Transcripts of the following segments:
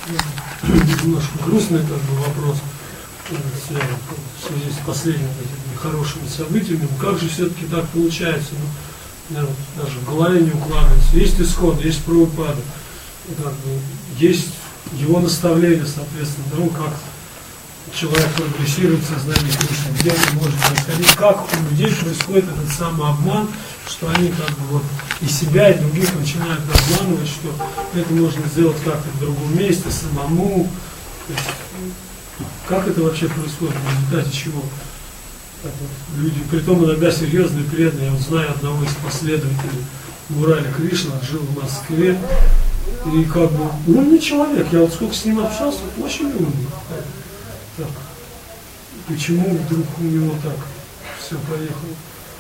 немножко грустный вопрос, связан в связи с последними нехорошими событиями. Как же все-таки так получается? Даже в голове не укладывается. Есть исход, есть Прабхупада. Есть его наставление, соответственно, тому, как человек прогрессирует в сознании Кришны, где он может происходить, как у людей происходит этот самообман, что они и себя, и других начинают обманывать, что это можно сделать как-то в другом месте, самому. То есть, как это вообще происходит, в результате чего? Люди, притом иногда серьезные, преданные. Я знаю одного из последователей Мурали Кришна, жил в Москве, и умный человек, я сколько с ним общался, очень умный. Так. Почему вдруг у него так все поехало?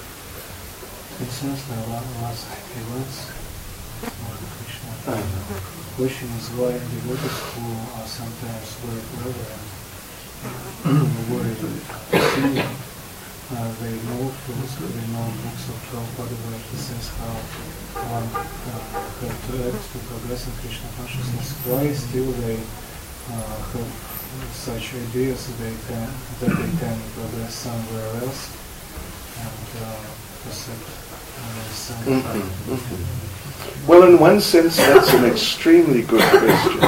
Question is why devotees who are sometimes very clever and very they know books of Prabhupada where he says how one have to act to progress in Krishna consciousness. Why still they have such ideas that they can progress somewhere else and Well, in one sense, that's an extremely good question.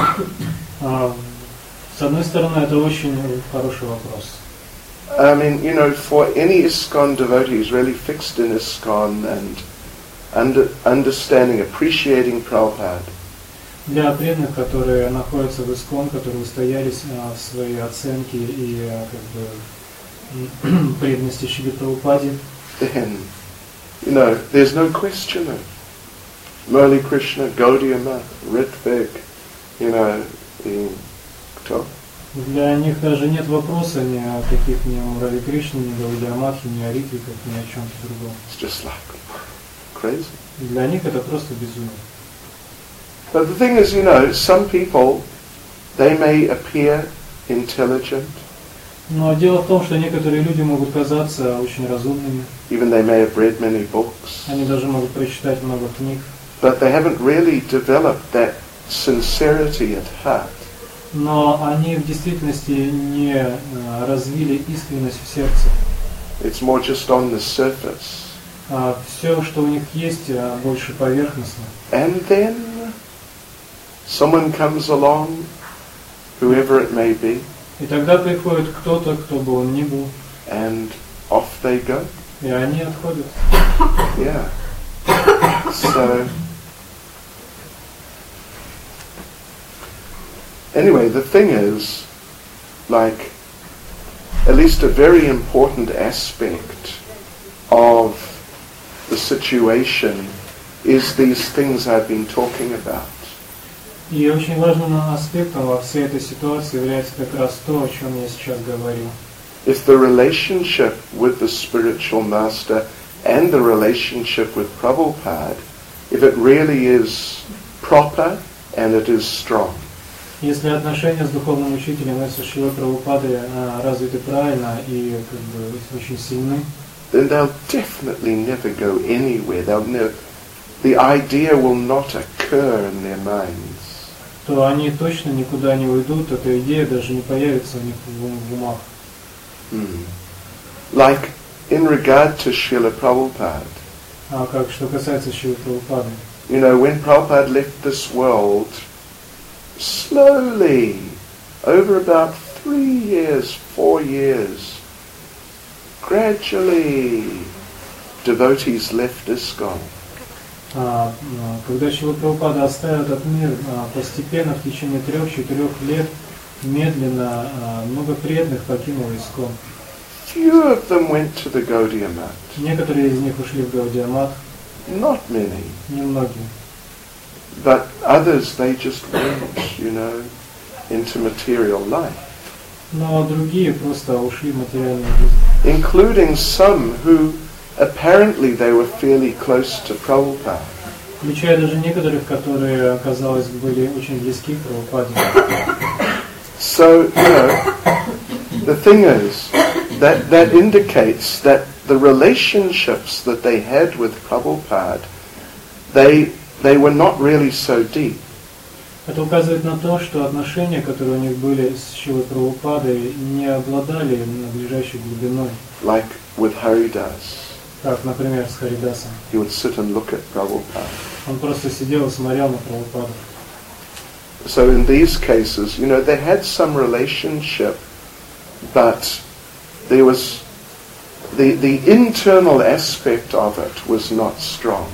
С одной стороны, это очень хороший вопрос. I mean, for any ISKCON devotee who's really fixed in ISKCON and understanding, appreciating Prabhupada, для преданных, которые находятся в ISKCON, которые устоялись в своей оценке и преданности Шриле Прабхупаде, then, there's no question of Murli Krishna, Gaudiya Math, Ritvik, кто? Для них даже нет вопроса ни о каких ни о Мурали Кришне, ни о Гаудия Матхе, ни о Ритвиках, ни о чем-то другом. It's just like crazy. Для них это просто безумие. But the thing is, some people, they may appear intelligent. Но дело в том, что некоторые люди могут казаться очень разумными. Even they may have read many books. Они даже могут прочитать много книг. But they haven't really developed that sincerity at heart. Но они в действительности не развили искренность в сердце. It's more just on the surface. Все, что у них есть, больше поверхностно. And then someone comes along, whoever it may be. И тогда приходит кто-то, кто бы он ни был. And off they go. И они отходят. Yeah. So anyway, the thing is, at least a very important aspect of the situation is these things I've been talking about. И очень важным аспектом во всей этой ситуации является как раз то, о чем я сейчас говорил. If the relationship with the spiritual master and the relationship with Prabhupada, if it really is proper and it is strong. Если отношения с духовным учителем и со Шрилой Прабхупадой развиты правильно и очень сильны, then they'll definitely never go anywhere. The idea will not occur in their minds. То они точно никуда не уйдут, эта идея даже не появится у них в умах. Like in regard to Srila Prabhupada. Что касается Шрилы Прабхупады. When Prabhupada left this world, slowly, over about 3 years, 4 years, gradually, devotees left ISKCON. Когда Шрила Прабхупада оставил этот мир, постепенно, в течение 3-4 лет, медленно, много преданных покинуло ISKCON. Few of them went to the Gaudiya Math. Некоторые из них ушли в Гаудия Мат. Not many. Немногие. But others, they just went, into material life. Но другие просто ушли в материальную жизнь. Including some who apparently they were fairly close to Prabhupada. Включая даже некоторых, которые, казалось, были очень близки к Прабхупаде. So, the thing is, that indicates that the relationships that they had with Prabhupada, they were not really so deep. Это указывает на то, что отношения, которые у них были с Шрилой Прабхупадой, не обладали надлежащей глубиной. Like with Haridas. Как, например, с Харидасом. He would sit and look at Prabhupada. Он просто сидел и смотрел на Прабхупаду. So in these cases, you know, they had some relationship, but there was the internal aspect of it was not strong.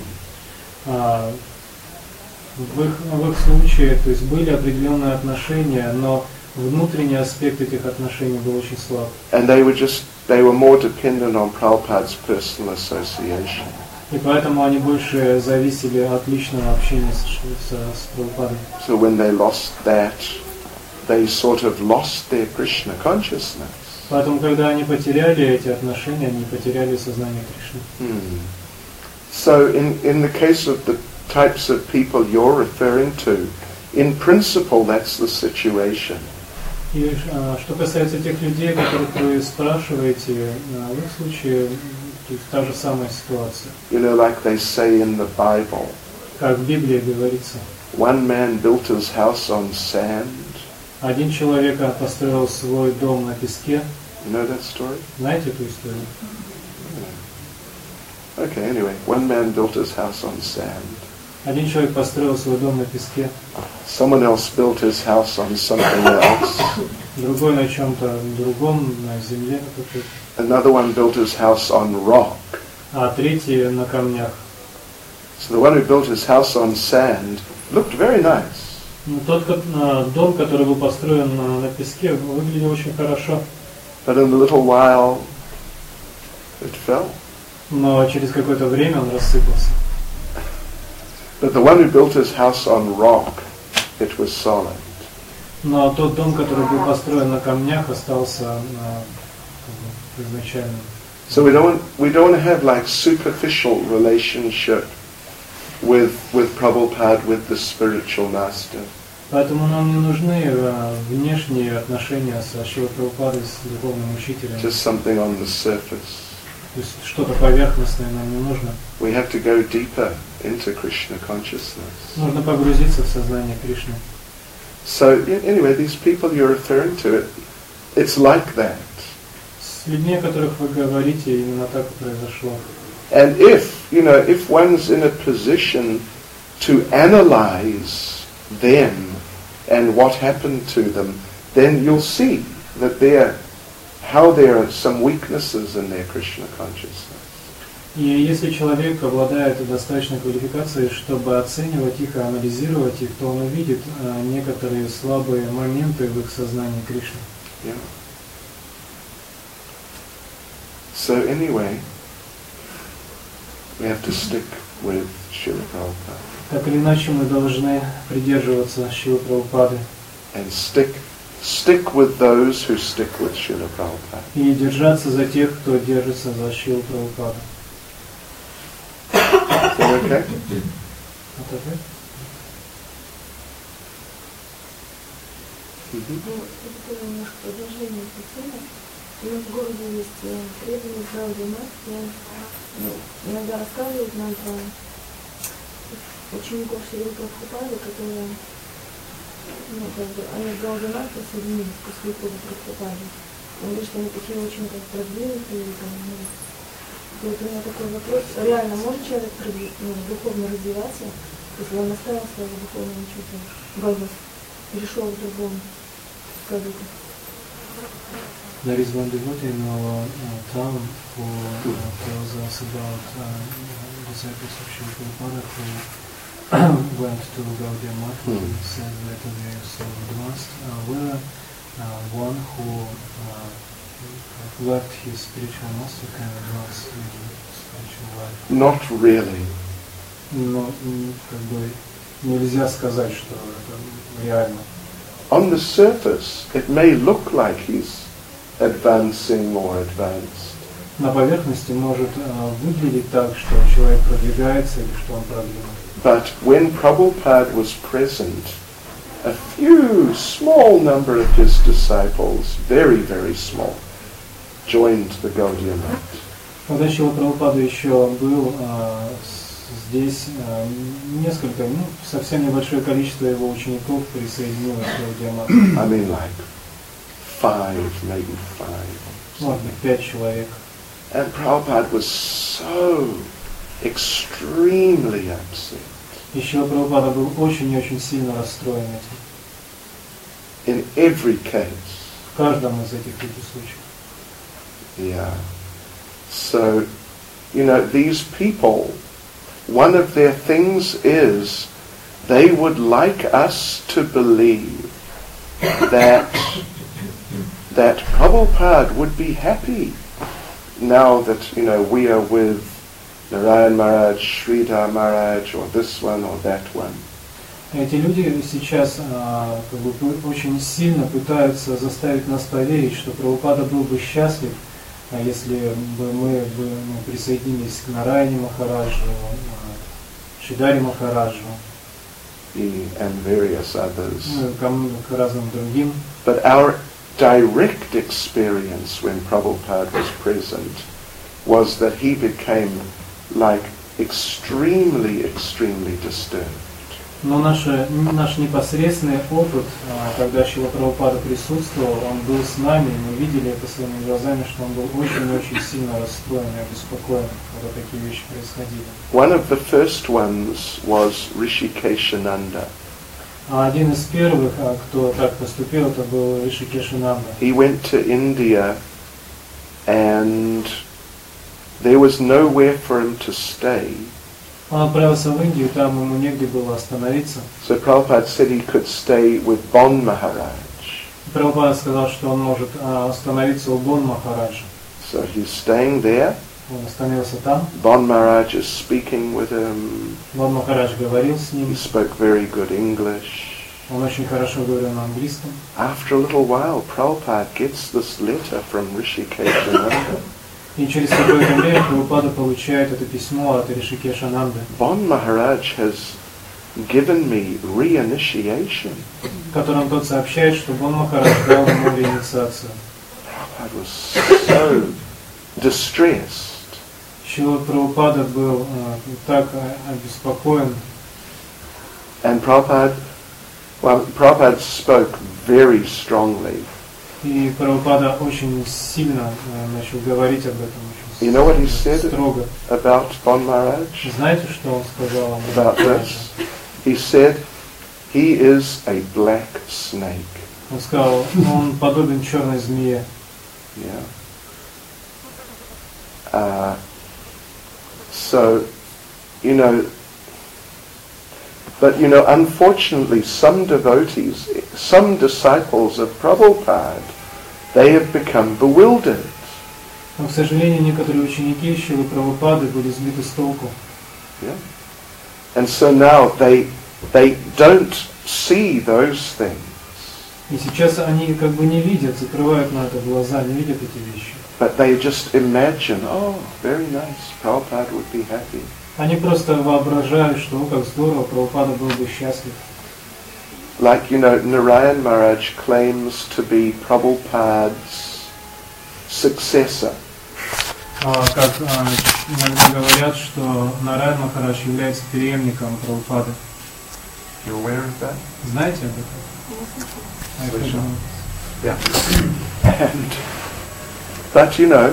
В их случае, то есть были определенные отношения, но внутренний аспект этих отношений был очень слаб. And they were more dependent on Prabhupada's personal association. И поэтому они больше зависели от личного общения с Прабхупадой. So when they lost that, they sort of lost their Krishna consciousness. Поэтому, когда они потеряли эти отношения, они потеряли сознание Кришны. So in the case of the types of people you're referring to, in principle that's the situation. И что касается тех людей, которых вы спрашиваете, в их случае та же самая ситуация. You know, like they say in the Bible. Как в Библии говорится. One man built his house on sand. Один человек построил свой дом на песке. You know that story? Знаете эту историю? Okay, anyway, one man built his house on sand. Один человек построил свой дом на песке. Someone else built his house on something else. Другой на чем-то другом, на земле какой-то. Another one built his house on rock. А третий на камнях. So the one who built his house on sand looked very nice. Тот дом, который был построен на песке, выглядел очень хорошо. But in a little while, it fell. Но через какое-то время он рассыпался. But the one who built his house on rock, it was solid. Но тот дом, который был построен на камнях, остался изначально. So we don't want to have like superficial relationship with Prabhupada, with the spiritual master. Поэтому нам не нужны внешние отношения со Шрилой Прабхупадой, с духовным учителем. Just something on the surface. То есть что-то поверхностное нам не нужно. We have to go deeper into Krishna consciousness. Нужно погрузиться в сознание Кришны. So anyway, these people you're referring to, it's like that. С людьми, о которых вы говорите, именно так и произошло. And if one's in a position to analyze them and what happened to them, then you'll see that there are some weaknesses in their Krishna consciousness. И если человек обладает достаточной квалификацией, чтобы оценивать их и анализировать их, то он увидит некоторые слабые моменты в их сознании Кришны. Yeah. So anyway, we have to stick with Srila Prabhupada. Так или иначе, мы должны придерживаться Шрилы Прабхупады. And stick with those who stick with Srila Prabhupada. И держаться за тех, кто держится за Шрилу Прабхупаду. Is that okay? Okay? Это немножко продолжение этой темы. У нас в городе есть преданный Гаудимат, и он иногда рассказывает нам про учеников Шрилы Прабхупады, которые, они с Гаудиматом соединились после ухода Прабхупады. Он говорит, что они такие очень продвинутые. Вот у меня такой вопрос. Реально может человек духовно развиваться, если он оставил своего духовного учителя, Бхагават, перешел в другом продукту? There is one devotee in our town who tells us about disciples of Srila Prabhupada who went to Gaudiya Math and said that they are so advanced. Whether one who left his spiritual master can advance in spiritual life? Not really. Но как бы нельзя сказать, что это реально. On the surface, it may look like he's advancing or advanced. На поверхности может выглядеть так, что человек продвигается или что он продвинут. But when Prabhupada was present, a few small number of his disciples, very, very small, joined the Gaudiya Math. Когда Шрила Прабхупада еще был здесь несколько, совсем небольшое количество его учеников присоединилось к Гаудия-мату. I mean like 5, maybe 5. Может быть, 5 человек. And Prabhupada was so extremely upset. И Шрила Прабхупада был очень-очень сильно расстроен этим. In every case. В каждом из этих 5 случаев. Yeah. So, you know, these people, one of their things is they would like us to believe that Prabhupada would be happy now that, you know, we are with Narayan Maharaj, Sridhar Maharaj, or this one or that one. Эти люди сейчас очень сильно пытаются заставить нас поверить, что Прабхупада был бы счастлив, если бы мы присоединились к Нараяне Махараджу, Шридаре Махараджу And various others. К разным другим. But our direct experience when Prabhupada was present was that he became like extremely disturbed. Но наш непосредственный опыт, когда Шрила Прабхупада присутствовал, он был с нами, мы видели это своими глазами, что он был очень-очень сильно расстроен и обеспокоен, когда такие вещи происходили. One of the first ones was Rishikeshananda. Один из первых, кто так поступил, это был Ришикешананда. He went to India and there was nowhere for him to stay. Он отправился в Индию, там ему негде было остановиться. So Prabhupada said he could stay with Bon Maharaj. Прабхупада сказал, что он может остановиться у Бон Махараджа. So he's staying there. Он остановился там. Bon Maharaj is speaking with him. Бон Махарадж говорил с He ним. spoke very good English. Он очень хорошо говорил на английском. After a little while, Prabhupada gets this letter from Rishikeshananda. И через какое-то время Прабхупада получает это письмо от Ришикешананды. Bon Maharaj has given me re-initiation. В котором тот сообщает, что Бон Махарадж дал ему реинициацию. Prabhupada was so distressed. Шрила Прабхупада был так обеспокоен. And Prabhupada spoke very strongly. И Прабхупада очень сильно начал говорить об этом, You know what he said строго. about Bon Maharaj? Знаете, что он сказал About this? He said, he is a black snake. Он сказал, он подобен черной змее. Yeah. So, you know, but you know, unfortunately, some devotees, some disciples of Prabhupada, they have become bewildered. Но, к сожалению, некоторые ученики Шрилы Прабхупады были сбиты с толку. Yeah. And so now they don't see those things. И сейчас они как бы не видят, закрывают на это глаза, не видят эти вещи. But they just imagine, oh, very nice, Prabhupada would be happy. Они просто воображают, что как здорово, Прабхупада был бы счастлив. Like, you know, Narayan Maharaj claims to be Prabhupada's successor. Как иногда говорят, что Нараян Махарадж является преемником Прабхупады. You aware of that? Знаете об этом? Слышал. Yeah. But you know,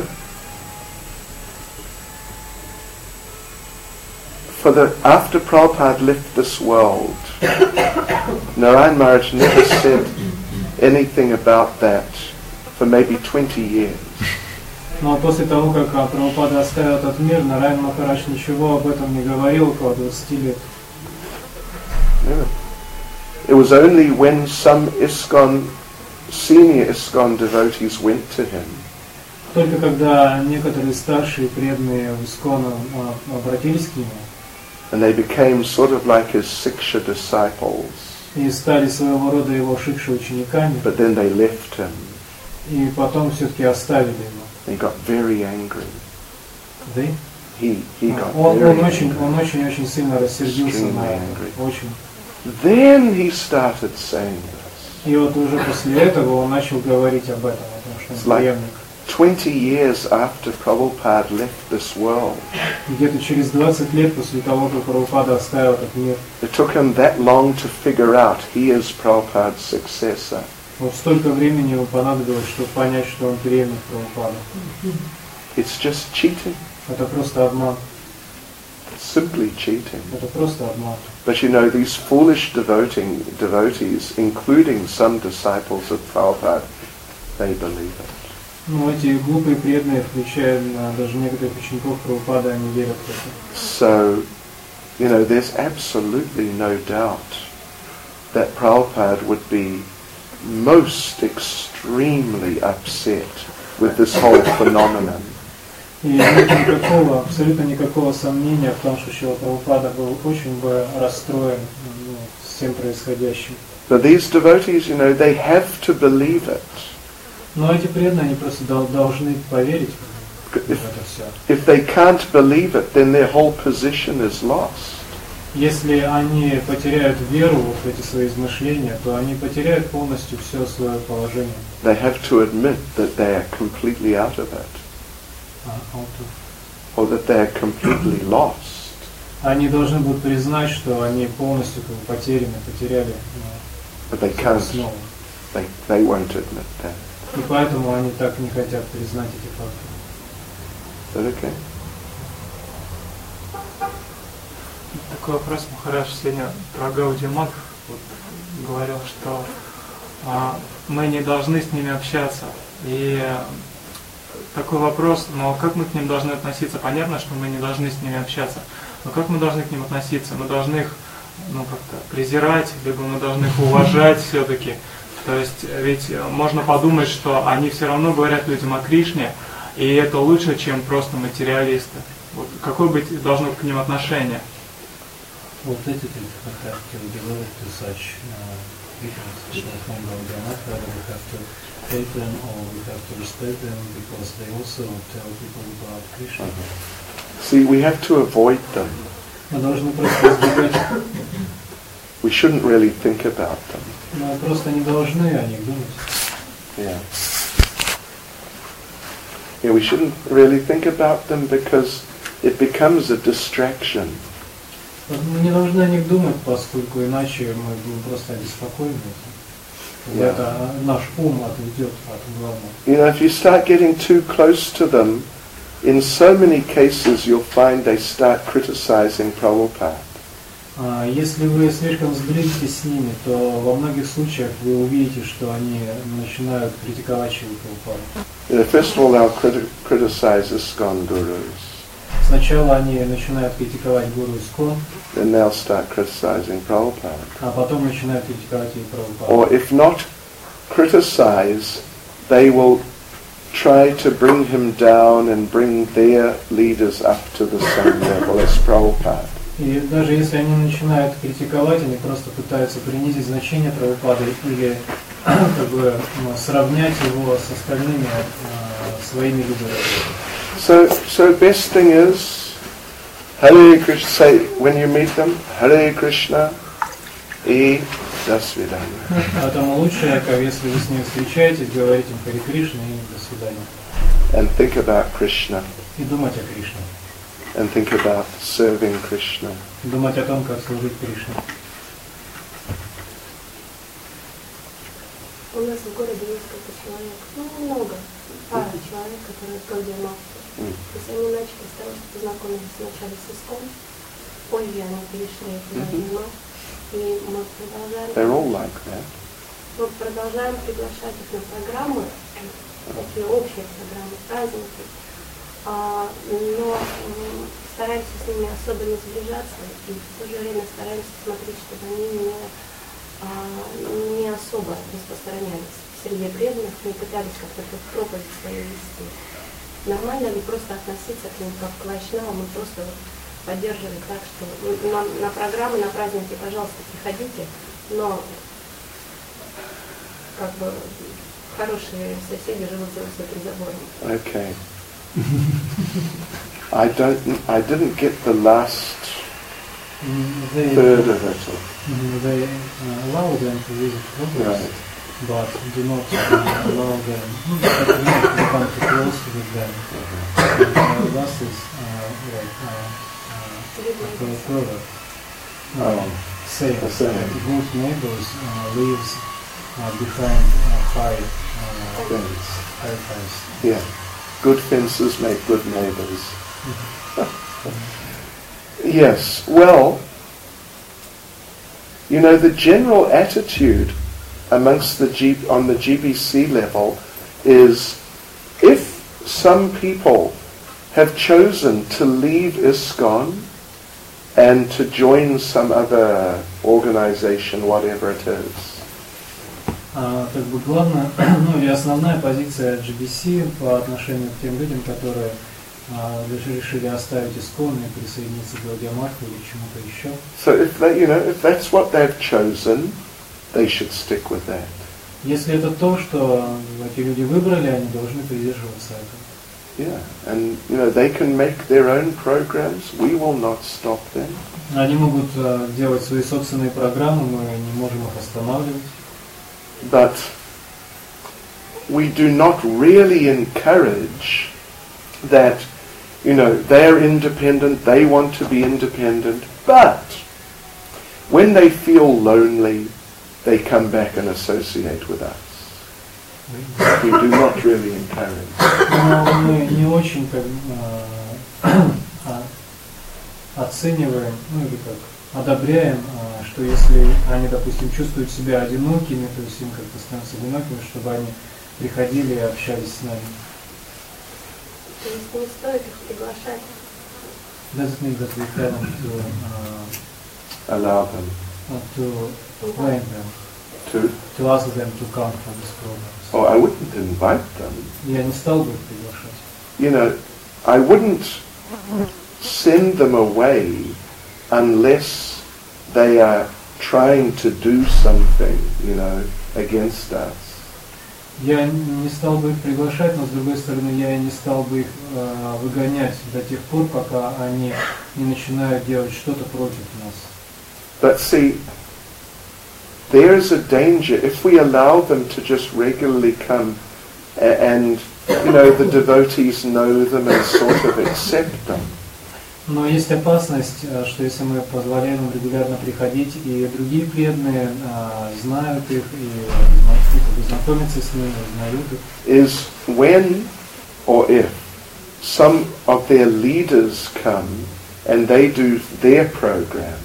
after Prabhupada left this world, Narayan Maharaj never said anything about that for maybe 20 years. Но после того, как Прабхупада оставил этот мир, Нараян Махарадж ничего об этом не говорил около 20 лет. Yeah. It was only when some senior ISKCON devotees went to him. Только когда некоторые старшие преданные в ИСККОН обратились к нему, and they became sort of like his Siksha disciples. И стали своего рода его шикша учениками. But then they left him. И потом все-таки оставили его. He got very angry. They? He got он very angry. Он очень сильно рассердился на это. Очень. Then he started saying this. И вот уже после этого он начал говорить об этом, о том, что он преемник. 20 years after Prabhupada left this world, Где-то через 20 лет после того, как Прабхупада оставил этот мир, it took him that long to figure out he is Prabhupada's successor. вот столько времени ему понадобилось, чтобы понять, что он преемник Прабхупада. It's just cheating, Это просто обман. simply cheating. Это просто обман. But you know, these foolish devotees, including some disciples of Prabhupada, they believe it. Ну, эти глупые преданные, включая даже некоторых учеников Прабхупады, они верят в это. So, you know, there's absolutely no doubt that Prabhupada would be most extremely upset with this whole phenomenon. И нет никакого, абсолютно никакого сомнения в том, что Шрила Прабхупада был очень бы расстроен всем происходящим. But these devotees, you know, they have to believe it. Но эти преданные, они просто должны поверить в это все. If they can't believe it, then their whole position is lost. Если они потеряют веру в эти свои измышления, то они потеряют полностью все свое положение. They have to admit that they are completely out of it, or that they are completely lost. Они должны будут признать, что они полностью потеряли But they can't. снова. They won't admit that. И поэтому они так не хотят признать эти факты. Is that okay? Такой вопрос, Махарадж, сегодня про Гаудия Мат вот, говорил, что мы не должны с ними общаться. И такой вопрос, но как мы к ним должны относиться? Понятно, что мы не должны с ними общаться, но как мы должны к ним относиться? Мы должны их как-то презирать, либо мы должны их уважать все-таки. То есть ведь можно подумать, что они все равно говорят людям о Кришне, и это лучше, чем просто материалисты. Вот какое быть должно к ним отношение? Вот эти have to develop to such different like Gaudiya Mata, we have to hate them or we have to respect them because they also tell people about Krishna. See, we have to avoid them. Мы должны просто избегать. We shouldn't really think about them. Мы просто не должны о них думать. Yeah. Yeah, we shouldn't really think about them because it becomes a distraction. Мы не должны о них думать, поскольку иначе мы будем просто обеспокоены. Yeah. Это наш ум отведет от главного. You know, if you start getting too close to them, in so many cases you'll find they start criticizing Prabhupada. Если вы слишком сблизитесь с ними, то во многих случаях вы увидите, что они начинают критиковать Шрилу Прабхупаду. First of all, they'll criticize ISKCON gurus. Сначала они начинают критиковать гуру Искон, Then they'll start criticizing Prabhupada. а потом начинают критиковать и Прабхупаду. Or if not criticize, they will try to bring him down and bring their leaders up to the same level as Prabhupada. И даже если они начинают критиковать, они просто пытаются принизить значение Прабхупады или как бы сравнять его с остальными своими лидерами. So best thing is, Hare Krishna, say when you meet them, Hare Krishna, и до свидания. Поэтому лучше, если вы с ними встречаетесь, говорить им Харе Кришна и до свидания. And think about Krishna. И думать о Кришне. And think about serving Krishna. Думать о том, как служить Кришне. У нас в городе несколько человек, много, пара человек, которые в Гаудия Мата. То есть они начали с того, что познакомились сначала с ИСКОН, позже они перешли в Гаудия Мата, и мы продолжаем. They're all like that. Мы продолжаем приглашать их на программы, такие общие программы, праздники, но стараемся с ними особо не сближаться и в то же время стараемся смотреть, чтобы они не особо распространялись среди преданных, не пытались как-то проповедь свою вести. Нормально ли просто относиться к ним как к вайшнавам, мы просто поддерживать так, что на программы, на праздники, пожалуйста, приходите, но как бы хорошие соседи живут за высоким забором. Okay. I didn't get the last third of it. They allow them to visit programs. Right. but do not allow them, do not become too close with them. And last is a proverb saying that good neighbors lives behind high fence. Yeah, good fences make good neighbors. Yes, well, you know, the general attitude amongst on the GBC level is, if some people have chosen to leave ISKCON and to join some other organization, whatever it is. Как бы главная, ну или основная позиция GBC по отношению к тем людям, которые решили оставить ISKCON и присоединиться к Гаудия-Матху или к чему-то еще. So if they, you know, if that's what they've chosen, they should stick with that. Если это то, что эти люди выбрали, они должны придерживаться этого. Yeah, and you know, they can make their own programs. We will not stop them. Они могут делать свои собственные программы, мы не можем их останавливать. But we do not really encourage that, you know, they're independent, they want to be independent, but when they feel lonely, they come back and associate with us. We do not really encourage. Но мы не очень оцениваем, ну или как, одобряем, что если они, допустим, чувствуют себя одинокими, то есть им как-то становятся одинокими, чтобы они приходили и общались с нами. То есть не стоит их приглашать. Doesn't mean that we have to allow them to blame them, to ask them to come for this program. Oh, I wouldn't invite them. Я не стал бы их приглашать. You know, I wouldn't send them away unless they are trying to do something, you know, against us. Я не стал бы их приглашать, но с другой стороны я и не стал бы их выгонять до тех пор, пока они не начинают делать что-то против нас. But see, there is a danger if we allow them to just regularly come and, you know, the devotees know them and sort of accept them. Но есть опасность, что если мы позволяем им регулярно приходить, и другие преданные знают их и знакомятся с ними, узнают их. Is when or if some of their leaders come and they do their programs.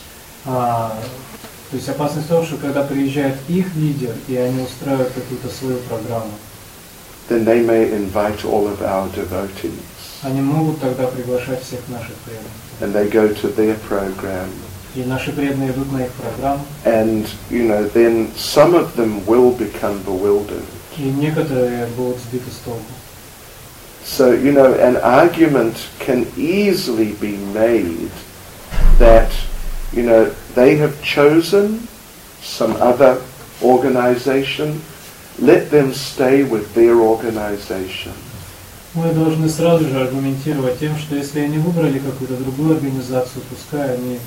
То есть опасность в том, что когда приезжает их лидер, и они устраивают какую-то свою программу, then they may invite all of our devotees. Они могут тогда приглашать всех наших преданных. And they go to their program. И наши преданные идут на их программу. And, you know, then some of them will become bewildered. И некоторые будут сбиты с толку. So, you know, an argument can easily be made that, you know, they have chosen some other organization, let them stay with their organization. Мы должны сразу же аргументировать тем, что если они выбрали какую-то другую организацию, пускай они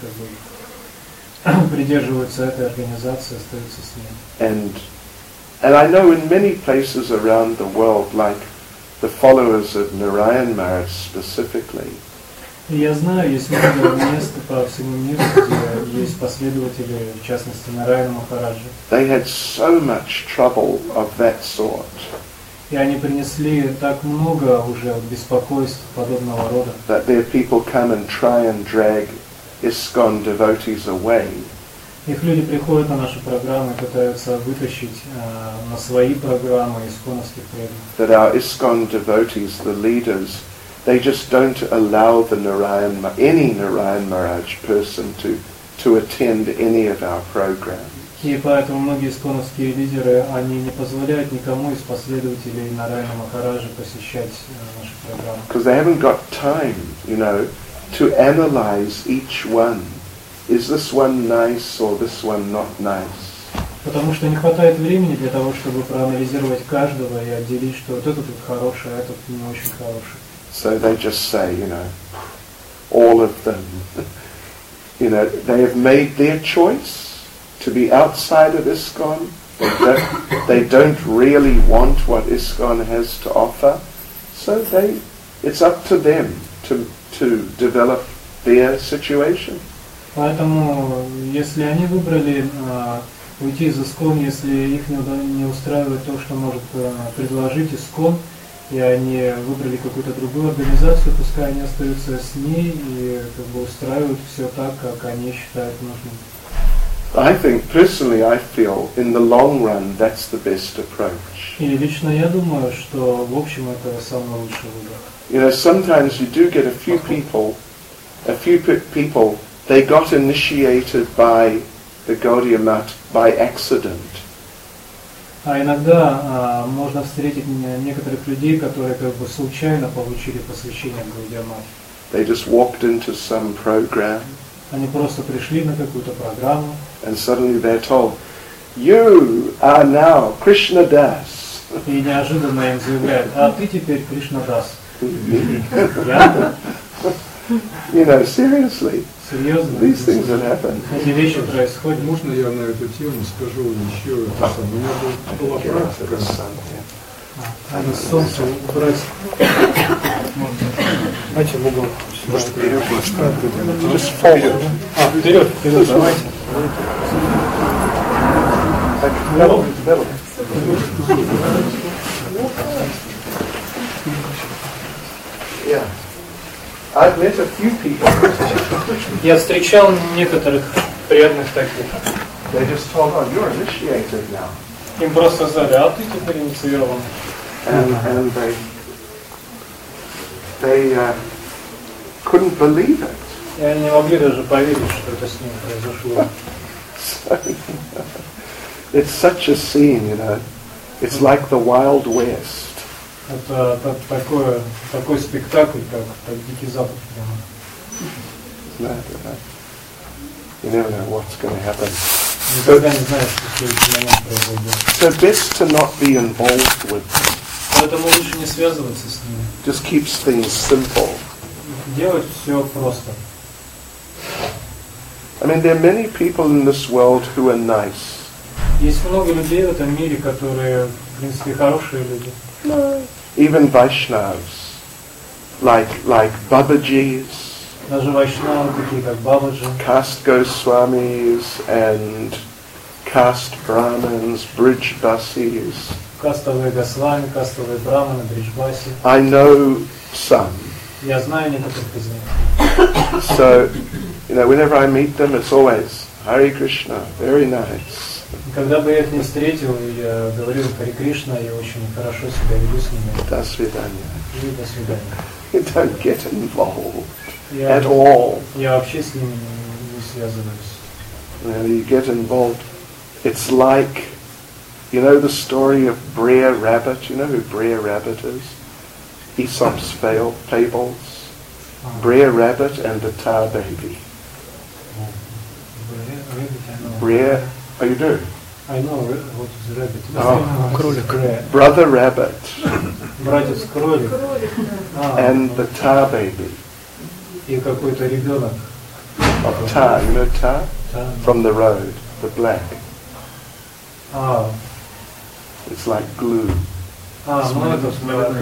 как бы придерживаются этой организации, остаются с ней. And I know in many places around the world, like the followers of Narayan Maharaj specifically, и я знаю, есть много мест по всему миру, где есть последователи, в частности, Нараяна Махараджа. They had so much trouble of that sort. И они принесли так много уже беспокойств подобного рода. That their people come and try and drag ISKCON devotees away. Их люди приходят на наши программы и пытаются вытащить на свои программы исконовских преданных. That our ISKCON devotees, the leaders, they just don't allow any Narayan Maharaj person to attend any of our programs. И поэтому многие исконовские лидеры, они не позволяют никому из последователей Нараяна Махараджа посещать наши программы. Because they haven't got time, you know, to analyze each one. Is this one nice or this one not nice? Потому что не хватает времени для того, чтобы проанализировать каждого и отделить, что вот этот хороший, а этот не очень хороший. So they just say, you know, all of them, you know, they have made their choice to be outside of ISKCON. They don't really want what ISKCON has to offer. So it's up to them to develop their situation. Поэтому, если они выбрали уйти из ISKCON, если их не устраивает то, что может предложить ISKCON, и они выбрали какую-то другую организацию, пускай они остаются с ней и как бы устраивают все так, как они считают нужным. I think, personally, I feel, in the long run, that's the best approach. И лично я думаю, что в общем это самый лучший выбор. You know, sometimes you do get a few people, they got initiated by the Gaudiya Math by accident. А иногда можно встретить некоторых людей, которые как бы случайно получили посвящение в Гаудия Мат. They just walked into some program. Они просто пришли на какую-то программу. And suddenly they're told, you are now Krishna Das. И неожиданно им заявляют, а ты теперь Кришна Дас. Я? You know, seriously. Серьезно? These things that happen. Эти вещи происходят. Можно я на эту тему скажу еще? У меня была практика. Надо солнце убрать. Давайте в угол. Just forward. Вперед, давайте. Yeah. I've met a few people. Я встречал некоторых преданных таких. They just told, oh, you're initiated now. Им просто сказали, а ты теперь инициирован. And they couldn't believe it. И они не могли даже поверить, что это с ним произошло. So, it's such a scene, you know. It's like the Wild West. Это такой спектакль, как Дикий Запад. You never know what's going to happen. Никогда не знаешь, что следующий момент произойдет. So best to not be involved with them. Поэтому лучше не связываться с ними. Just keeps things simple. Делать все просто. I mean, there are many people in this world who are nice. Есть много людей в этом мире, которые, в принципе, хорошие люди. Even Vaishnavas, like Babajis, Даже вайшнавы, такие как Бабаджи, caste Goswamis and caste Brahmins, Brijbasis. кастовые Госвами, кастовые Браманы, Бриджбаси. I know some. Я знаю некоторых из них. So, you know, whenever I meet them, it's always Hare Krishna, very nice. Когда бы я их не встретил, я говорил Харе Кришна, я очень хорошо себя веду с ними. До свидания. И до свидания. You don't get involved Я at all. Я вообще с ними не связываюсь. You know, you get involved. It's like, you know the story of Brer Rabbit? You know who Brer Rabbit is? Aesop's fables. Brer Rabbit and the Tar Baby. Brer, oh you do? I know what is rabbit. Oh, кролик. Brother Rabbit Братец кролик. and the Tar Baby. И какой-то ребенок. Of tar, you know tar? Да. From the road, the black. It's like glue. Ну это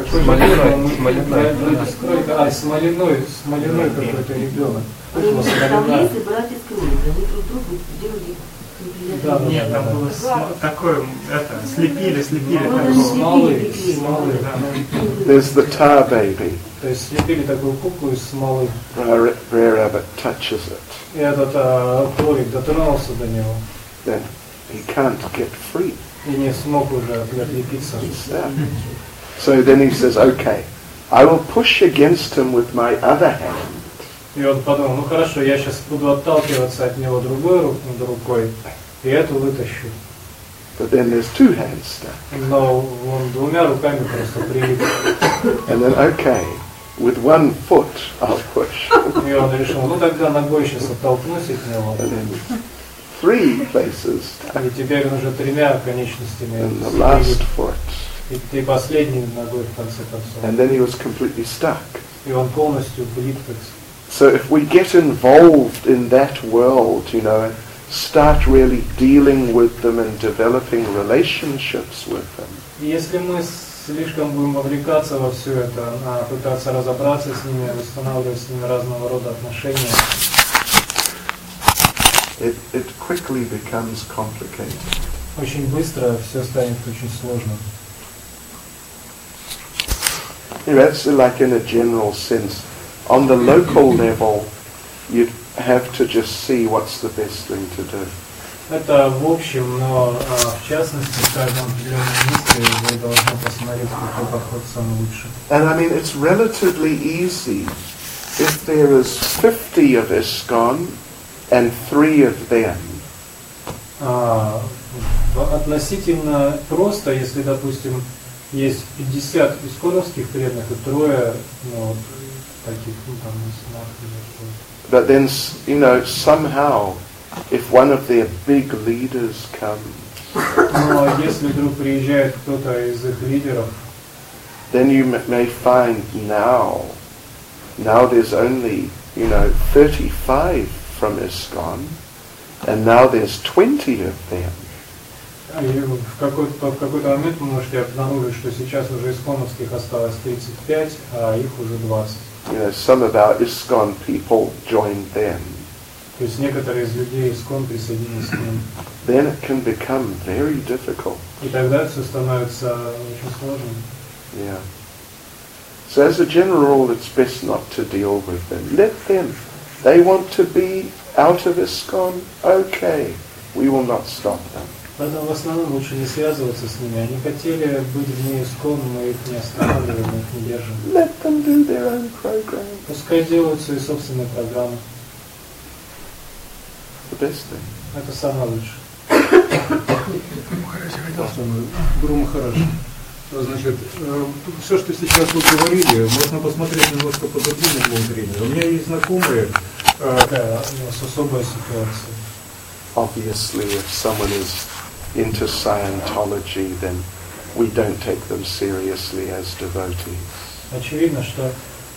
смоляной какой-то ребенок. Там есть и братец кролик, они друг другу делали. Нет, там было такое, слепили Смолы. There's the Tar Baby. То есть слепили такую куклу из смолы. Brer Rabbit touches it. И этот кролик дотронулся до него. Then he can't get free. И не смог уже отлепиться. So then he says, okay, I will push against him with my other hand. И он подумал, ну хорошо, я сейчас буду отталкиваться от него другой рукой, и эту вытащу. But then there's two hands stuck. Но он двумя руками просто прилип. And then, okay, with one foot I'll push. И он решил, ну тогда ногой сейчас оттолкнусь от него. And then 3 places stuck. И теперь он уже 3 конечностями. And the last foot. И последней ногой в конце концов. And then he was completely stuck. И он полностью влип. So if we get involved in that world, you know, start really dealing with them and developing relationships with them, Если мы слишком будем вовлекаться во все это, пытаться разобраться с ними, устанавливать с ними разного рода отношения, it quickly becomes complicated. очень быстро все станет очень сложно. That's like in a general sense. On the local level, you'd have to just see what's the best thing to do. Это в общем, но в частности, в каждом определенном месте вы должны посмотреть, какой подход самый лучший. And I mean, it's relatively easy. If there is 50 of ISKCON and 3 of them, Относительно просто, если, допустим, есть 50 исконовских преданных и 3, таких, там, but then, somehow, if one of their big leaders comes, но если вдруг приезжает кто-то из их лидеров, then you may find now there's only, 35 from ISKCON, and now there's 20 of them. и в какой-то момент вы можете обнаружить, что сейчас уже исконовских осталось 35, а их уже 20. Some of our ISKCON people joined them. То есть некоторые из людей искон присоединились к ним. Then it can become very difficult. И тогда все становится очень сложным. Yeah. So as a general rule, it's best not to deal with them. Let them. They want to be out of ISKCON. Okay, we will not stop them. Поэтому в основном лучше не связываться с ними. Они хотели быть вне искон, мы их не останавливаем, мы их не держим. Let them do their own program. Пускай делают свои собственные программы. The best thing. Это самое лучшее. Гуру Махарадж, значит, все, что сейчас вы говорили, можно посмотреть немножко по другим углом зрения. У меня есть знакомые. Такая у нас особая ситуация. Obviously, if someone is into Scientology, then we don't take them seriously as devotees. Очевидно, что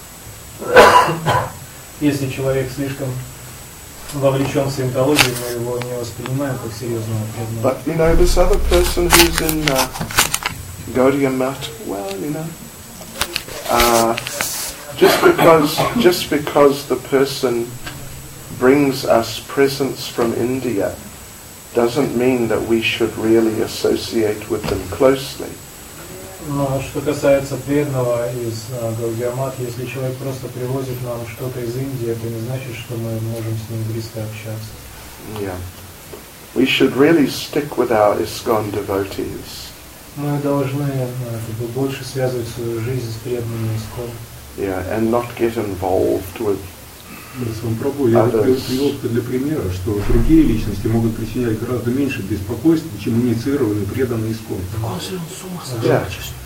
если человек слишком вовлечен в саентологию, мы его не воспринимаем как серьезного преданного. But this other person who's in Gaudiya Math, well, just because the person brings us presents from India doesn't mean that we should really associate with them closely. Но что касается преданного из Гаудия Мат, если человек просто привозит нам что-то из Индии, это не значит, что мы можем с ним близко общаться. Yeah. We should really stick with our ISKCON devotees. Мы должны больше связывать свою жизнь с преданными ИСКОН. Yeah, and not get involved with Прабху, я привел для примера, что другие личности могут причинять гораздо меньше беспокойства, чем инициированные преданные ИСКОН. Yeah.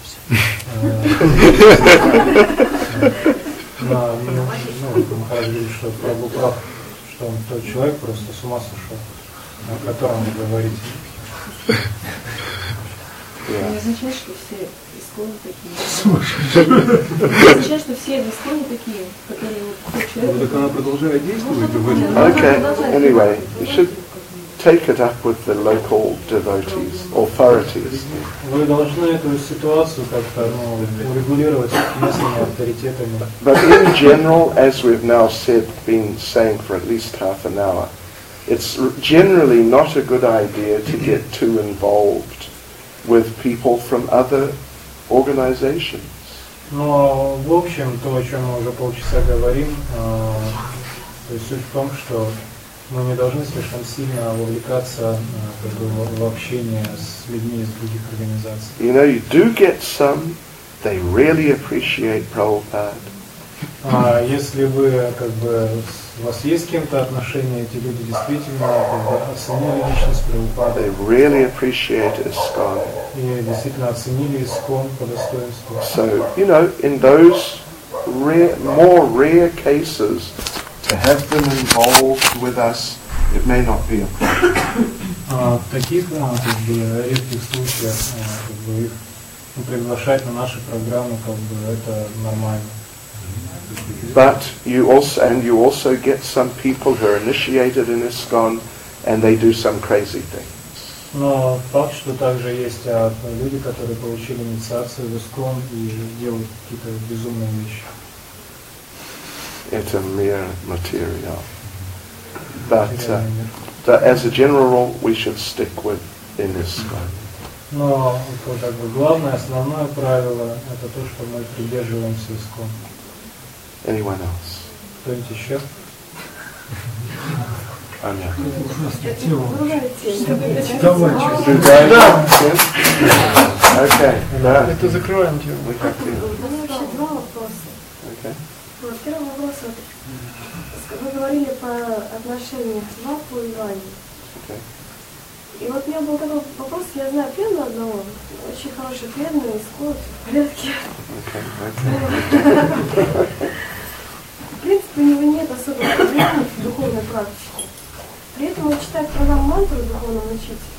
Махарадж говорит, что Прабху прав, что он тот человек просто с ума сошел, о котором вы говорите. Не означает, что все исконы такие. Не означает, что все исконы такие, которые тот человек. Так она продолжает действовать в этом. Okay, anyway, you should take it up with the local devotees, authorities. Вы должны эту ситуацию как-то урегулировать с местными авторитетами. But in general, as we've now been saying for at least half an hour, it's generally not a good idea to get too involved with people from other organizations. Но в общем, то, о чем мы уже полчаса говорим, то есть суть в том, что мы не должны слишком сильно вовлекаться в общение с людьми из других организаций. You do get some, they really appreciate Prabhupada. Если вы, у вас есть с кем-то отношения, эти люди действительно оценили личность Прабхупады. They really appreciate ISKCON. И действительно оценили ИСКОН по достоинству. So, in those more rare cases, to have them involved with us, it may not be a problem. В таких редких случаях их приглашать на наши программы, это нормально. But you also get some people who are initiated in ISKCON and they do some crazy things. Но факт, что также есть люди, которые получили инициацию в ИСККОН и делают какие-то безумные вещи. Это mere material. But as a general rule, we should stick with in ISKCON. Но как бы главное, основное правило это то, что мы придерживаемся ИСККОН. Anyone else? Кто-нибудь еще? Аня. Окей. Да. Это закрываем тему. Мы хотим. У меня вообще два вопроса. Okay. Вот, первый вопрос. Вы говорили про отношения Вапу и Вани. Okay. И вот у меня был такой вопрос, я знаю преданного одного, очень хороший преданный, исход, в порядке. В принципе, у него нет особых проблем в духовной практике. При этом он читает программу мантру духовному учителю.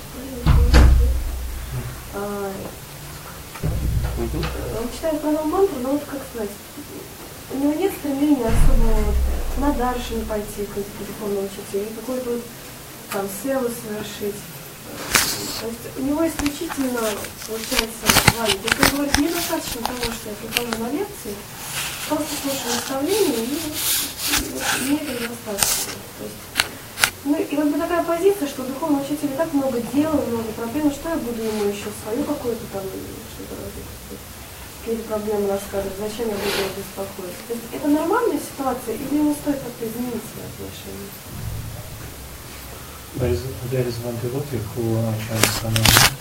Он читает программу мантру, но вот как сказать, у него нет стремления особого вот, на даршин пойти к духовному учителю, или какой-то вот там севу совершить. То есть у него исключительно получается валить. То есть он говорит, мне достаточно того, что я прихожу на лекции, просто слушаю наставления, и мне этого достаточно. То есть, ну и как бы такая позиция, что духовный учитель так много дел, много проблем, что я буду ему еще свою какую-то там что-то какие-то проблемы рассказывать, зачем я буду его беспокоить. То есть это нормальная ситуация или ему стоит как-то изменить свои отношения? There is one devotee who chants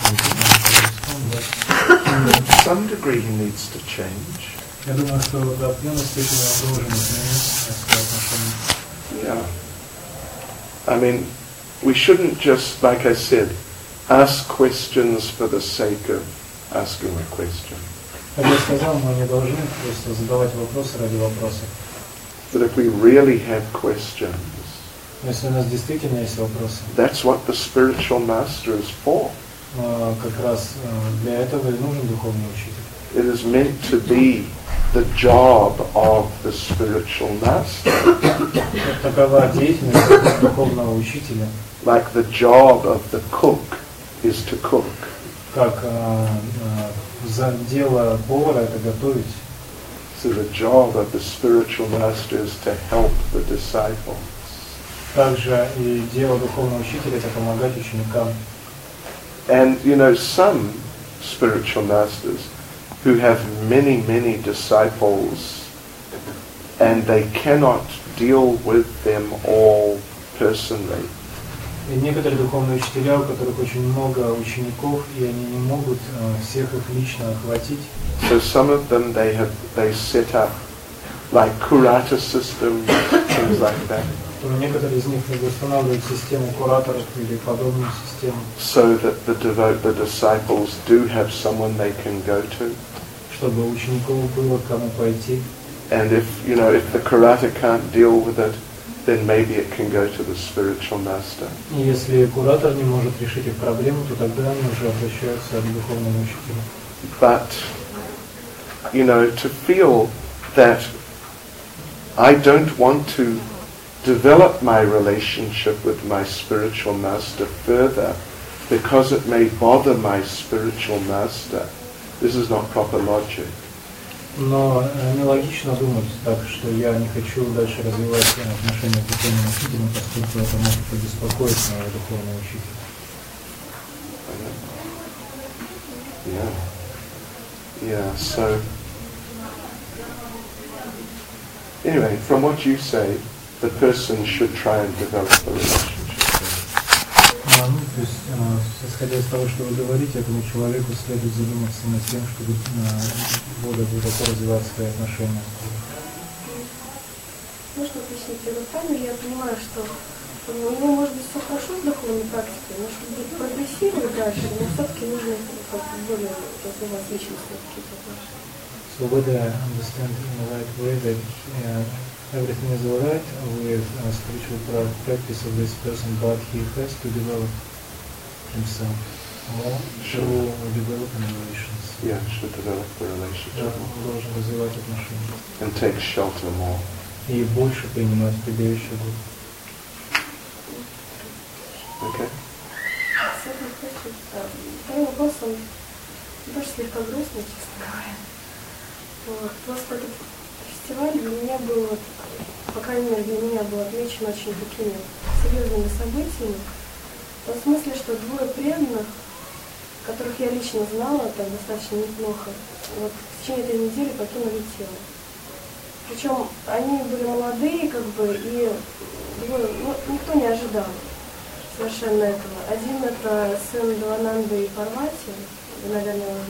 To some degree he needs to change. Я думаю, что до определенной степени он должен изменить свои отношения. Yeah. I mean, we shouldn't just, like I said, ask questions for the sake of asking a question. Как я сказал, мы не должны просто задавать вопросы ради вопросов. But if we really have questions, если у нас действительно есть вопросы, that's what the spiritual master is for. Как раз для этого и нужен духовный учитель. It is meant to be the job of the spiritual master. Такова деятельность духовного учителя. Like the job of the cook is to cook. Как дело повара это готовить. So the job of the spiritual master is to help the disciples. Также и дело духовного учителя это помогать ученикам. And you know, some spiritual masters who have many, many disciples and they cannot deal with them all personally. И некоторые духовные учителя, у которых очень много учеников, и они не могут всех их лично охватить. So some of them they set up like Kurata systems, things like that. Некоторые из них устанавливают систему кураторов или подобную систему. So that the disciples do have someone they can go to. Чтобы учеников было кому пойти. And if the Kurata can't deal with it, then maybe it can go to the spiritual master. И если куратор не может решить их проблему, то тогда они уже обращаются к духовному учителю. But to feel that I don't want to develop my relationship with my spiritual master further because it may bother my spiritual master. This is not proper logic. Но нелогично думать так, что я не хочу дальше развивать отношения с духовным учителем, поскольку это может побеспокоить моего духовного учителя. Yeah. So anyway, from what you say, the person should try and develop a relationship. То есть, исходя из того, что вы говорите, этому человеку следует задуматься над тем, чтобы более глубоко развивать свои отношения. Можно уточнить, правильно я понимаю, что у него может быть все хорошо с духовной практикой, но чтобы прогрессировать дальше, но все-таки нужно более развивать личностные какие-то отношения. So whether I understand in the right way that everything is alright with spiritual practice of this person, but he has to develop himself more through developing relations. Yeah, should develop the relationship. Он должен развивать отношения. And take shelter more. И больше принимать прибежище. Okay. Второй вопрос, он тоже слегка грустный, честно говоря. Вот. Просто этот фестиваль для меня был, вот, по крайней мере для меня был отмечен очень такими серьезными событиями. В том смысле, что двое преданных, которых я лично знала так достаточно неплохо, вот в течение этой недели покинули тело. Причем они были молодые, как бы, и никто не ожидал совершенно этого. Один это сын Девананды и Парвати, вы, наверное, его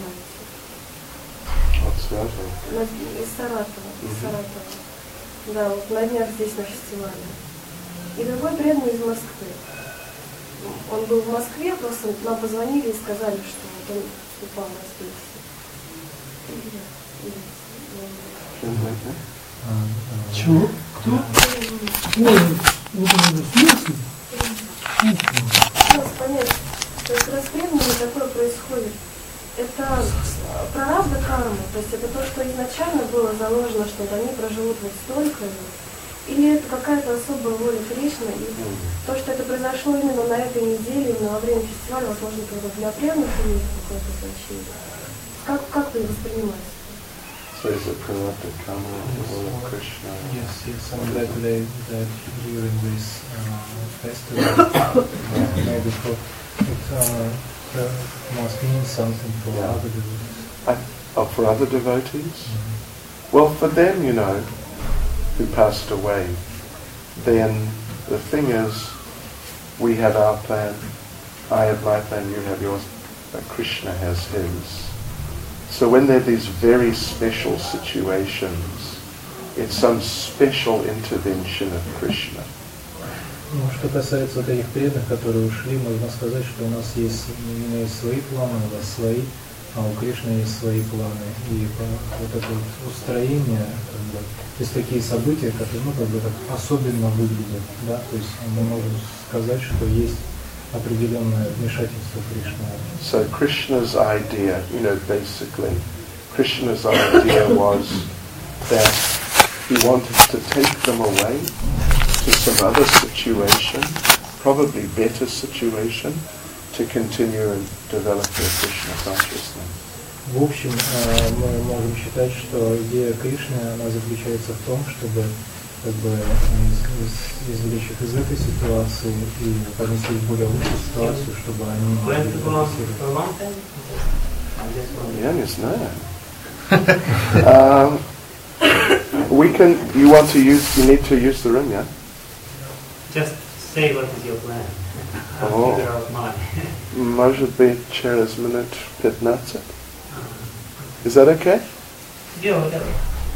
знаете. Из Саратова. Да, вот на днях здесь на фестивале. И другой преданный из Москвы. Он был в Москве, просто нам позвонили и сказали, что вот он упал на спейсе. Чего? Кто? Понять, то есть распределение такое происходит. Это прарабдха карма, то есть это то, что изначально было заложено, что они проживут вот столько, или это какая-то особая воля Кришны, и то, что это произошло именно на этой неделе, именно во время фестиваля, возможно, это для преданных имеет какое-то значение. Как вы воспринимаете? So is it prarabdha karma or Krishna? Yes, and that during this festival, maybe it must mean something for other devotees. For other devotees? Well, for them, who passed away, then the thing is, we have our plan, I have my plan, you have yours, but Krishna has his. So when there are these very special situations, it's some special intervention of Krishna. Ну, что касается вот этих преданных, которые ушли, можно сказать, что у нас есть именно свои планы, у вас свои, а у Кришны есть свои планы. И вот это вот устроение, есть такие события, которые, особенно выглядят, да, то есть мы можем сказать, что есть определенное вмешательство Кришны. So Krishna's idea, basically, Krishna's idea was that he wanted to take them away to some other situation, probably better situation, to continue and develop their Krishna consciousness. В общем, мы можем считать, что идея Кришны, она заключается в том, чтобы извлечь их из этой ситуации и понести в более лучшую ситуацию, чтобы они могли прогрессировать. Я не знаю. You need to use the room, yeah? Just say what is your plan. I'll figure out mine. Может быть, через минут 15. Is that okay? Yeah, whatever.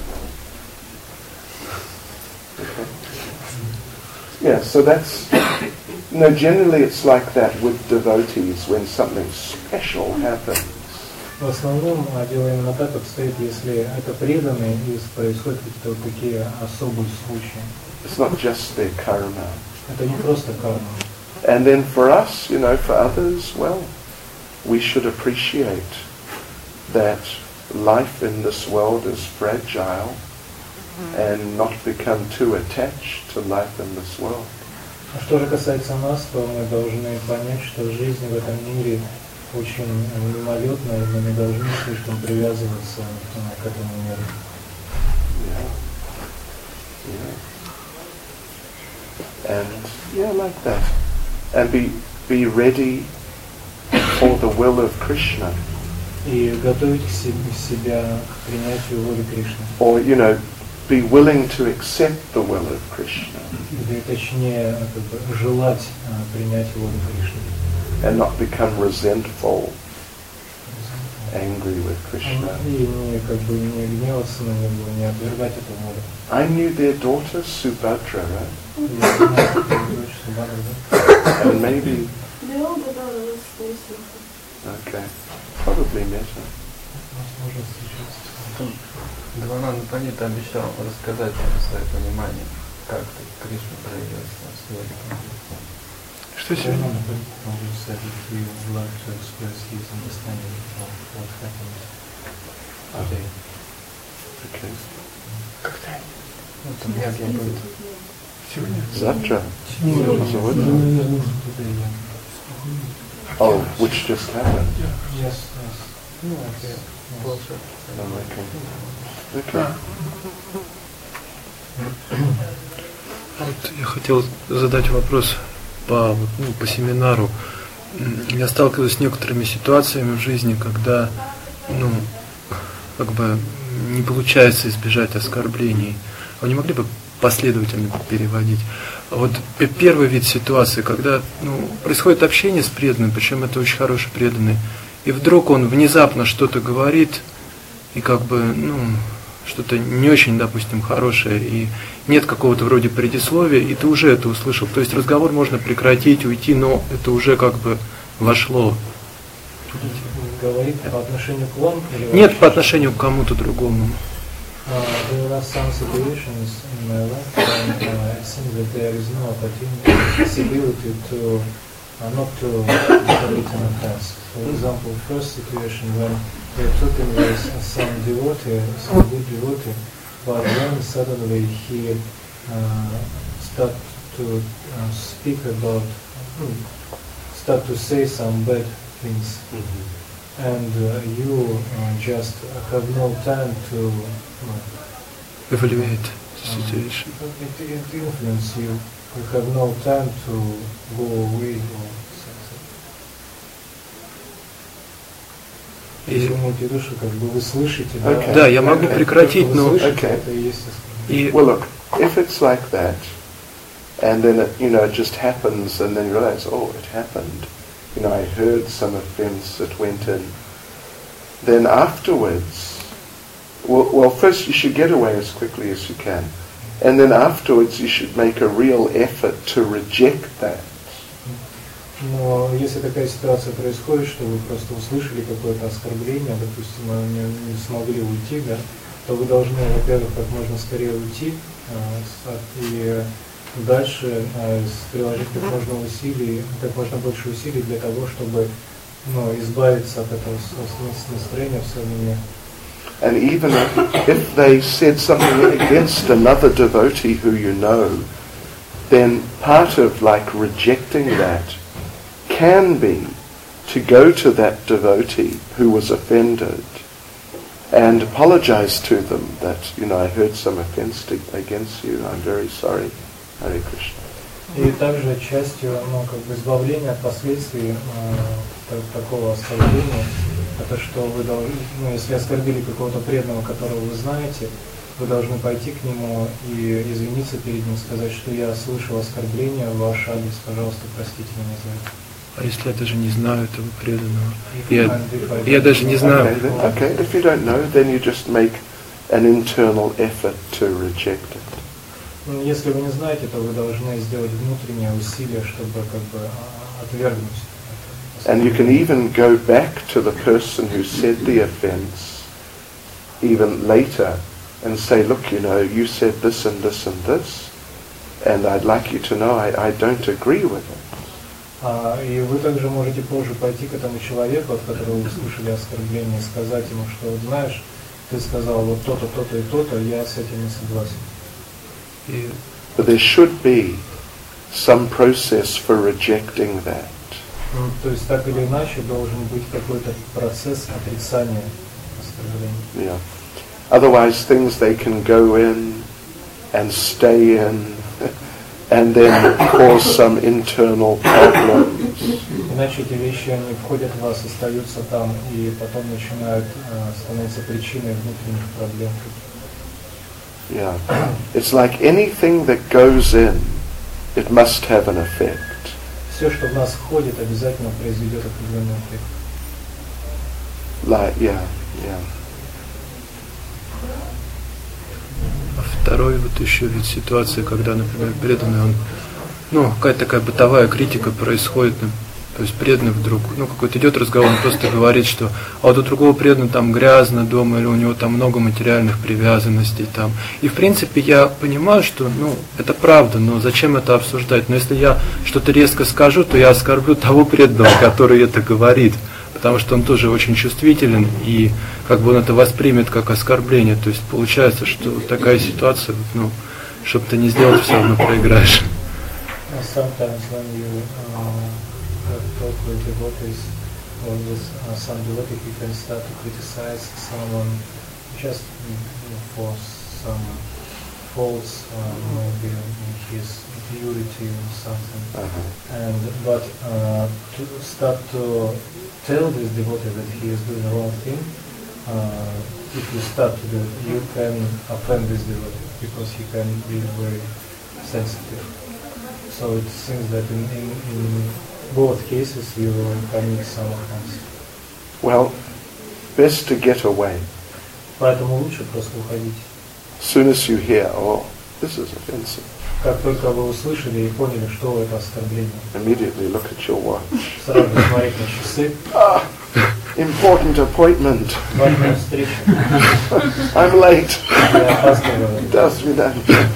Okay. Yeah, so that's, generally it's like that with devotees when something special happens. В основном дело именно так обстоит, если это преданные и происходят какие-то вот такие особые случаи. It's not just their karma. Это не просто карма. And then for us, for others, well, we should appreciate that life in this world is fragile and not become too attached to life in this world. А что же касается нас, то мы должны понять, что жизнь в этом мире очень мимолетная, и мы не должны слишком привязываться к этому миру. And like that. And be ready for the will of Krishna. И готовить себя к принятию воли Кришны. Or, be willing to accept the will of Krishna. Или точнее, желать принять волю Кришны. And not become resentful, angry with Krishna. И не гневаться на него, не отвергать эту волю. I knew their daughter Subhadra, right? And maybe. Okay, probably met her. Девананда Пандита обещал рассказать про свое понимание, как Кришна проявился сегодня. Что сегодня? Okay. Когда? Вот у меня будет. Завтра? Сегодня? Oh, which just happened. Yes, yes. Okay. Okay. Вот я хотел задать вопрос по семинару. Я сталкиваюсь с некоторыми ситуациями в жизни, когда не получается избежать оскорблений. Вы не могли бы последовательно переводить? Вот первый вид ситуации, когда происходит общение с преданным, причем это очень хороший преданный, и вдруг он внезапно что-то говорит, и что-то не очень, допустим, хорошее, и нет какого-то вроде предисловия, и ты уже это услышал. То есть разговор можно прекратить, уйти, но это уже вошло. Говорит по отношению к вам? Нет, по отношению к кому-то другому. There are some situations in my life when it seems that there is no possibility to not to commit an offense. For example, first situation when we are talking with some devotee, some good devotee, but then suddenly he start to speak about, start to say some bad things. And you just have no time to evaluate the situation. It influences you. You have no time to go away or something. Если вы имеете в виду, что вы слышите, да, я могу прекратить, но это и есть оскорбление. Well, look, if it's like that, and then it just happens, and then you realize, oh, it happened. I heard some offense that went in. Then afterwards, well, first you should get away as quickly as you can. And then afterwards you should make a real effort to reject that. Но если такая ситуация происходит, что вы просто услышали какое-то оскорбление, допустим, не смогли уйти, да, то вы должны, во-первых, как можно скорее уйти, и дальше приложить как можно больше усилий для того, чтобы избавиться от этого настроения в своем уме. And even if they said something against another devotee who you know, then part of rejecting that can be to go to that devotee who was offended and apologize to them that, I heard some offense against you, I'm very sorry. Hare Krishna. И также частью избавления от последствий такого оскорбления, это что вы должны, если оскорбили какого-то преданного, которого вы знаете, вы должны пойти к нему и извиниться перед ним, сказать, что я слышал оскорбление в ваш адрес, пожалуйста, простите меня за это. А если я даже не знаю этого преданного? Я даже не знаю. Okay, if you don't know, then you just make an internal effort to reject it. Если вы не знаете, то вы должны сделать внутреннее усилие, чтобы отвергнуть. And you can even go back to the person who said the offense, even later, and say, look, you said this and this and this, and I'd like you to know I don't agree with it. И вы также можете позже пойти к этому человеку, от которого вы слышали оскорбление, и сказать ему, что, вот знаешь, ты сказал вот то-то, то-то и то-то, я с этим не согласен. But there should be some process for rejecting that. То есть так или иначе должен быть какой-то процесс отрицания оскорбления. Yeah. Otherwise, things they can go in and stay in, and then cause some internal problems. Иначе эти вещи они входят в вас, остаются там, и потом начинают становиться причиной внутренних проблем. Yeah, it's like anything that goes in, it must have an effect. Все, что в нас входит, обязательно произведет определенный эффект. Like, yeah. А второй еще вид ситуации, когда, например, преданный, какая-то такая бытовая критика происходит, то есть преданный вдруг, какой-то идет разговор, он просто говорит, что а вот у другого преданного там грязно дома, или у него там много материальных привязанностей там. И в принципе я понимаю, что это правда, но зачем это обсуждать? Но если я что-то резко скажу, то я оскорблю того преданного, который это говорит, потому что он тоже очень чувствителен, и он это воспримет как оскорбление. То есть получается, что такая ситуация, чтобы ты не сделал, все равно проиграешь. Sometimes when you talk with devotees or with some devotee, he can start to criticize someone just for some faults, maybe in his purity or something. But to start to tell this devotee that he is doing the wrong thing, if you start to do it, you can offend this devotee because he can be very sensitive. So it seems that in both cases you will commit some offense. Well, best to get away. Поэтому лучше просто уходить. As soon as you hear, oh, this is offensive. Как только вы услышали и поняли, что это оскорбление. Immediately look at your watch. Сразу смотреть на часы. Important appointment. Важная встреча. I'm late. Я опаздываю. До свидания.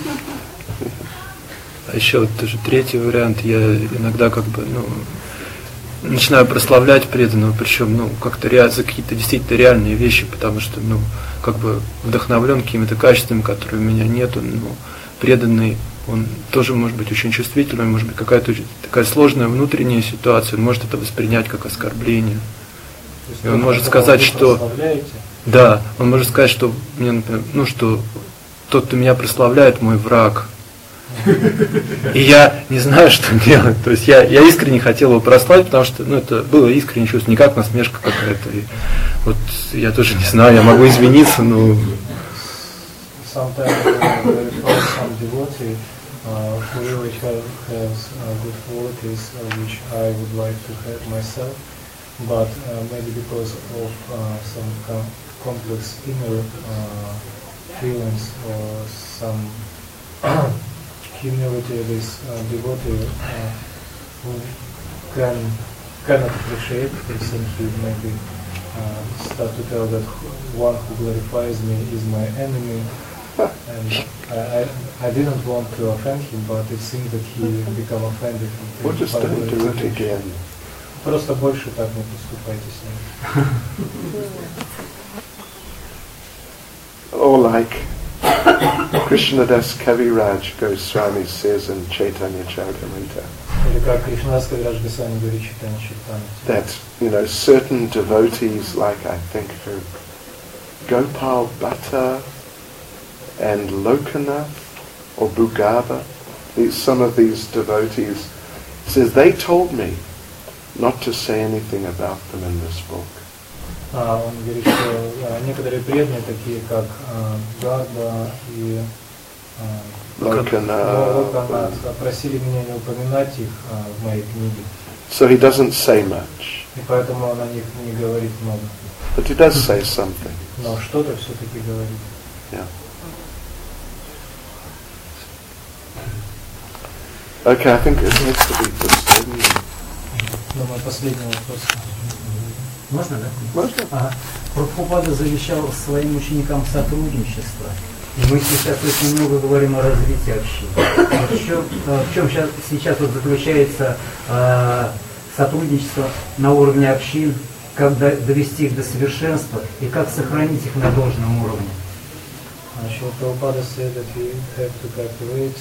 А еще вот тоже третий вариант, я иногда как бы, начинаю прославлять преданного, причем, как-то за какие-то действительно реальные вещи, потому что, как бы вдохновлен какими-то качествами, которые у меня нету, преданный, он тоже может быть очень чувствительный, может быть какая-то такая сложная внутренняя ситуация, он может это воспринять как оскорбление. И он может сказать, что... Да, он может сказать, что мне, например, что тот, кто меня прославляет, мой враг. И я не знаю, что делать. То есть я искренне хотел его прославить, потому что это было искреннее чувство, не как насмешка какая-то. И вот я тоже не знаю, я могу извиниться, но... Sometimes some devotee who really has good qualities which I would like to have myself, but maybe because of some complex inner feelings or some humility, this devotee who cannot appreciate this, and he maybe start to tell that one who glorifies me is my enemy. And I didn't want to offend him, but it seems that he became offended. What just don't do it again? Просто больше так не поступайте с ним. Or like Krishnadas Kaviraj Goswami says in Chaitanya Charitamrita, Или как Кришнадас Кавирадж Госвами говорит в Чайтанья Чаритамрите, that certain devotees, like I think Gopal Bhatta and Lokanath or Bhugava, some of these devotees, says they told me not to say anything about them in this book. Он говорит, что некоторые преданные, такие как Гада и Локанат, просили меня не упоминать их в моей книге. So he doesn't say much. И поэтому он о них не говорит много. But he does say something. Но что-то все-таки говорит. Yeah. Okay, I think it needs to be this. Думаю, последний вопрос. Можно, да? Можно. Прабхупада завещал своим ученикам сотрудничество. И мы сейчас очень много говорим о развитии общины. В чем сейчас заключается сотрудничество на уровне общин, как довести их до совершенства и как сохранить их на должном уровне? Srila Prabhupada said that we have to calculate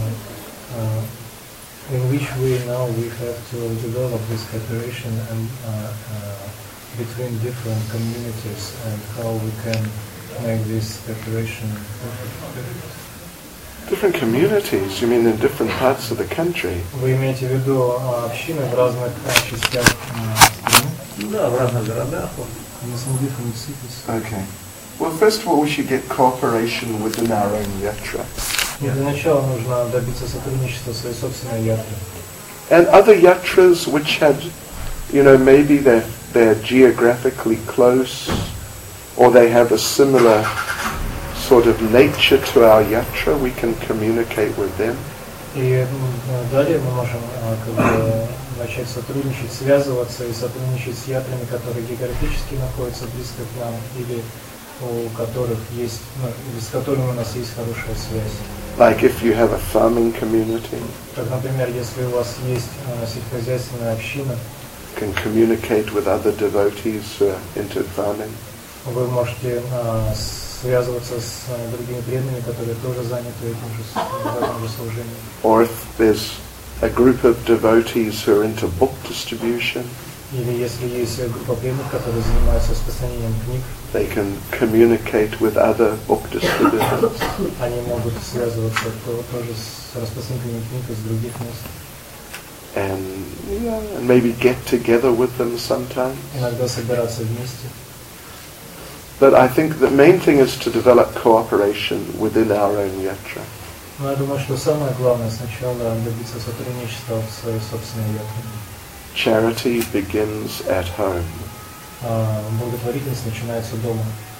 in which way now we have to develop this cooperation and between different communities and how we can make this cooperation perfect. Different communities? You mean in different parts of the country? Вы имеете в виду общины в разных частях страны? Да, в разных городах. In different cities. Okay. Well, first of all, we should get cooperation within our own yatra. Для начала нужно добиться сотрудничества в своей собственной ятре. And other yatras which had, maybe they're geographically close, or they have a similar sort of nature to our yatra, we can communicate with them. И далее мы можем начать сотрудничать, связываться и сотрудничать с ятрами, которые географически находятся близко к нам, или у которых есть, с которыми у нас есть хорошая связь. Like if you have a farming community. Как, например, если у вас есть сельскохозяйственная община, can communicate with other devotees who are into farming. Вы можете связываться с другими преданными, которые тоже заняты этим же служением. Or if there's a group of devotees who are into book distribution. Или если есть группа преданных, которые занимаются распространением книг, they can communicate with other book distributors. Они могут связываться тоже с распространителями книг из других мест. And maybe get together with them sometimes. Иногда собираться вместе. But I think the main thing is to develop cooperation within our own yatra. Но я думаю, что самое главное сначала добиться сотрудничества в своей собственной ятре. Charity begins at home. Благотворительность начинается дома.